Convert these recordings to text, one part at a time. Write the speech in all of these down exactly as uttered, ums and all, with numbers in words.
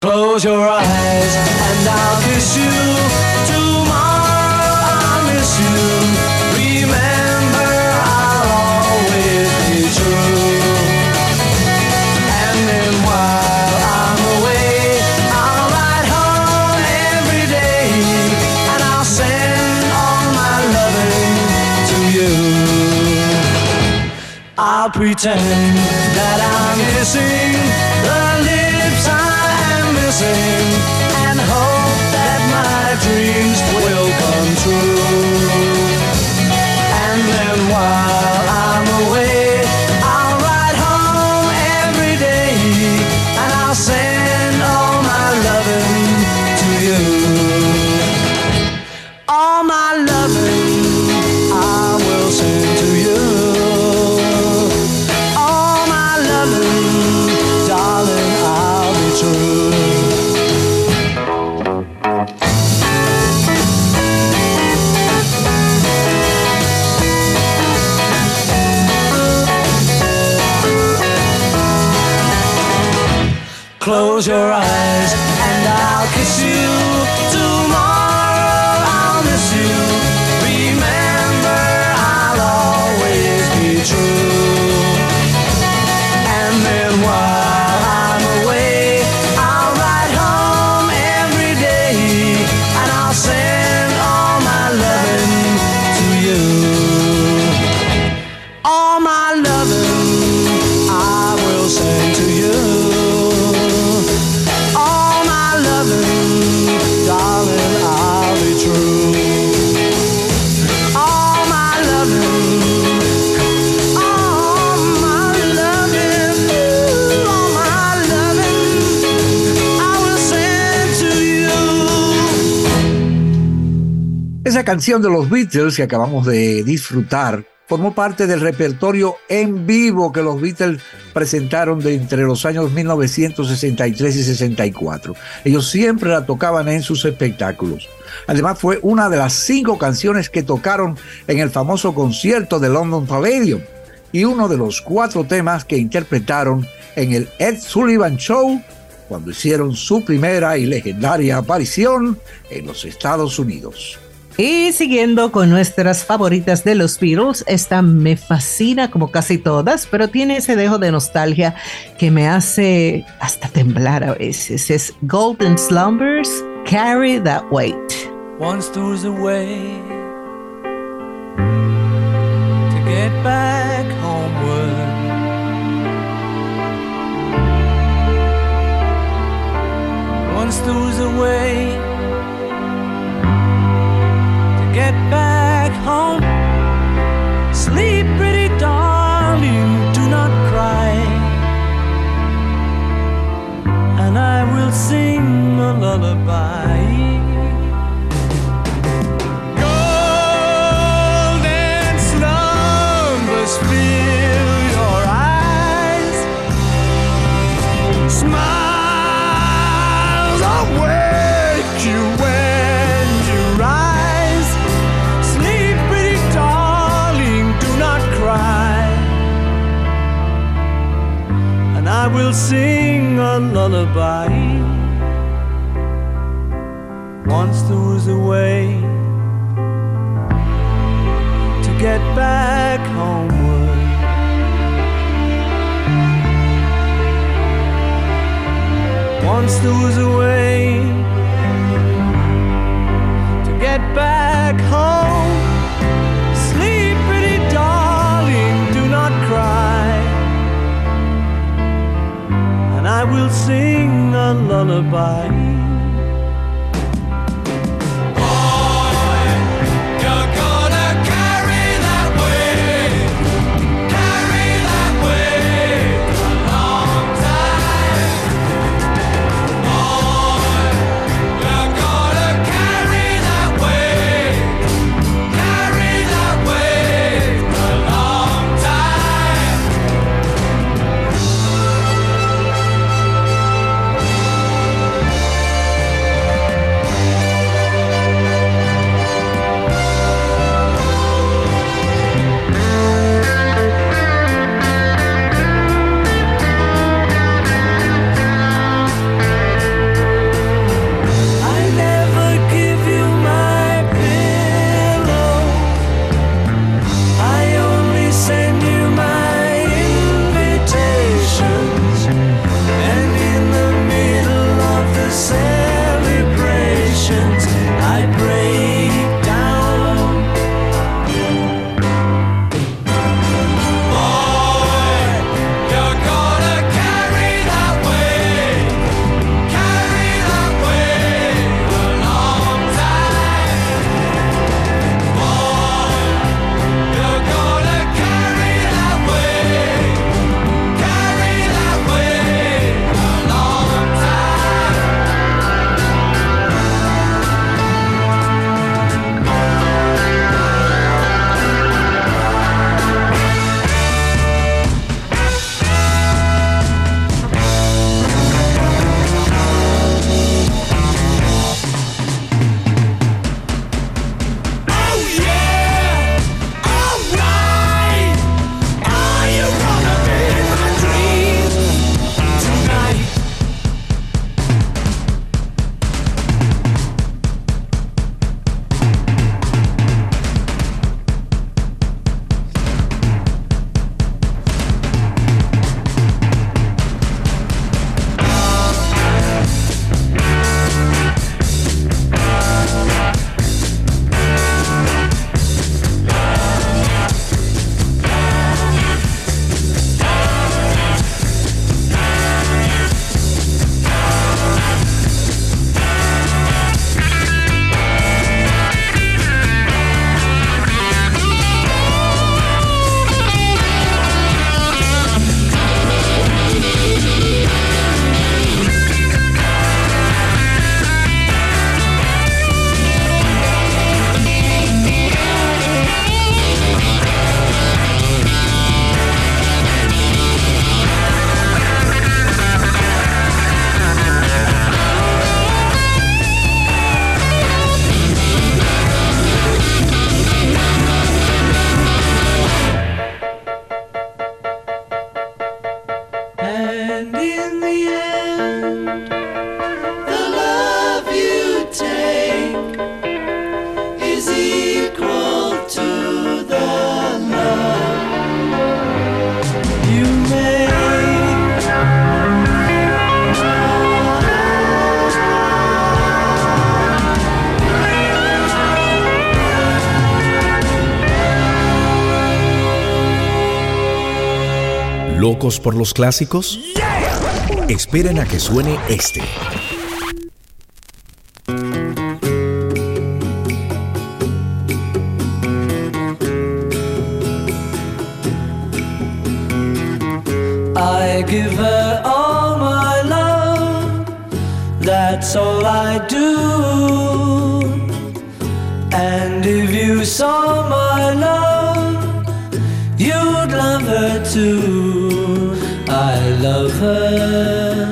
Close your eyes and I'll kiss you. Tomorrow I'll miss you. Remember, I'll always be true. And then while I'm away, I'll ride home every day, and I'll send all my loving to you. I'll pretend that I'm kissing the lips I'm missing, and hope that my dreams will come true. And then while I'm away, I'll ride home every day, and I'll send all my loving to you. All my loving I will send to you. All my loving, darling, I'll be true. Close your eyes and I'll kiss you. Tomorrow I'll miss you. Remember, I'll always be true. And then while I'm away, I'll ride home every day, and I'll send all my loving to you. All my loving I will send to you. All my loving, darling, I'll be true. All my loving, all my loving, all my loving, I will send to you. Esa canción de los Beatles que acabamos de disfrutar formó parte del repertorio en vivo que los Beatles presentaron de entre los años mil novecientos sesenta y tres y sesenta y cuatro. Ellos siempre la tocaban en sus espectáculos. Además, fue una de las cinco canciones que tocaron en el famoso concierto de London Palladium y uno de los cuatro temas que interpretaron en el Ed Sullivan Show cuando hicieron su primera y legendaria aparición en los Estados Unidos. Y siguiendo con nuestras favoritas de los Beatles, esta me fascina como casi todas, pero tiene ese dejo de nostalgia que me hace hasta temblar a veces. Es Golden Slumbers, Carry That Weight. Once there was a way to get back homeward. Once there was a way get back home. Sleep, pretty darling, do not cry, and I will sing a lullaby. Golden slumbers fill your eyes, smiles awake you when you rise. And I will sing a lullaby. Once there was a way to get back homeward. Once there was a way to get back home. Sleep, pretty darling, do not cry, and I will sing a lullaby. I break down. Boy, you're gonna carry that weight, carry that weight a long time. Boy, you're gonna carry that weight, carry that weight a long time. Oh yeah, all right. Are you gonna be my dream tonight? And in the end, the love you take is equal to the love you make. ¿Locos por los clásicos? Esperen a que suene este. I give her all my love, that's all I do. And if you saw my love, you'd love her too. I love her.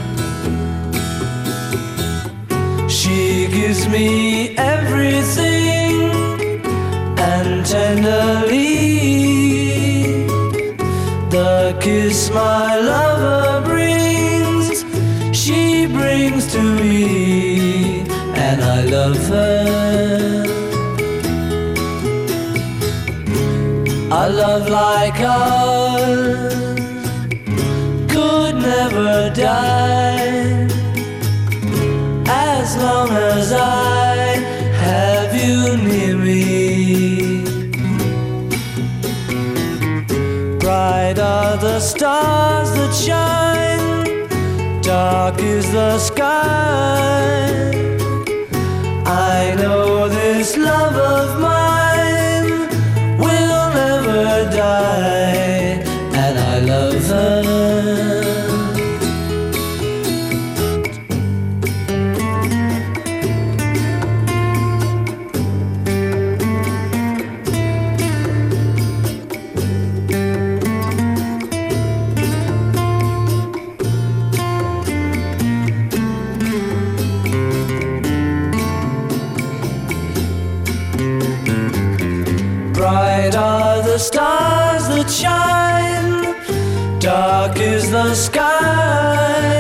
She gives me everything, and tenderly the kiss my lover brings, she brings to me, and I love her. A love like ours could never die, as long as I have you near me. Bright are the stars that shine, dark is the sky. I know this love of mine will never die, and I love her. Bright are the stars that shine, dark is the sky.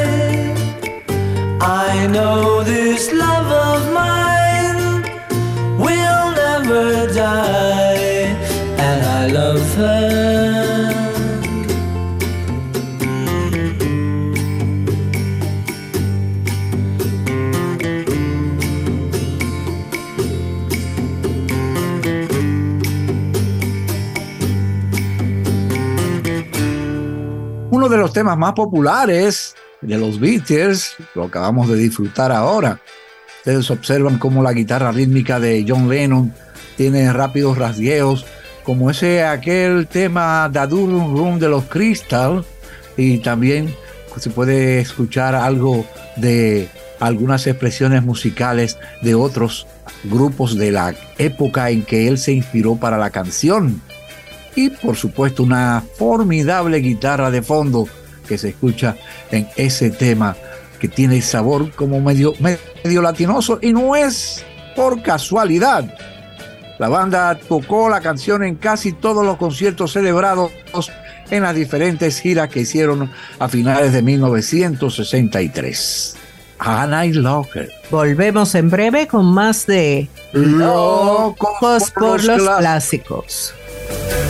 I know this love of mine will never die, and I love her. temas más populares de los Beatles, lo acabamos de disfrutar ahora. Ustedes observan cómo la guitarra rítmica de John Lennon tiene rápidos rasgueos, como ese aquel tema Da Dum Rum de los Crystal, y también se puede escuchar algo de algunas expresiones musicales de otros grupos de la época en que él se inspiró para la canción. Y por supuesto una formidable guitarra de fondo que se escucha en ese tema, que tiene sabor como medio, medio latinoso, y no es por casualidad. La banda tocó la canción en casi todos los conciertos celebrados en las diferentes giras que hicieron a finales de mil novecientos sesenta y tres. And I Love Her. Volvemos en breve con más de Locos Locos por por los los Clásicos. Clásicos.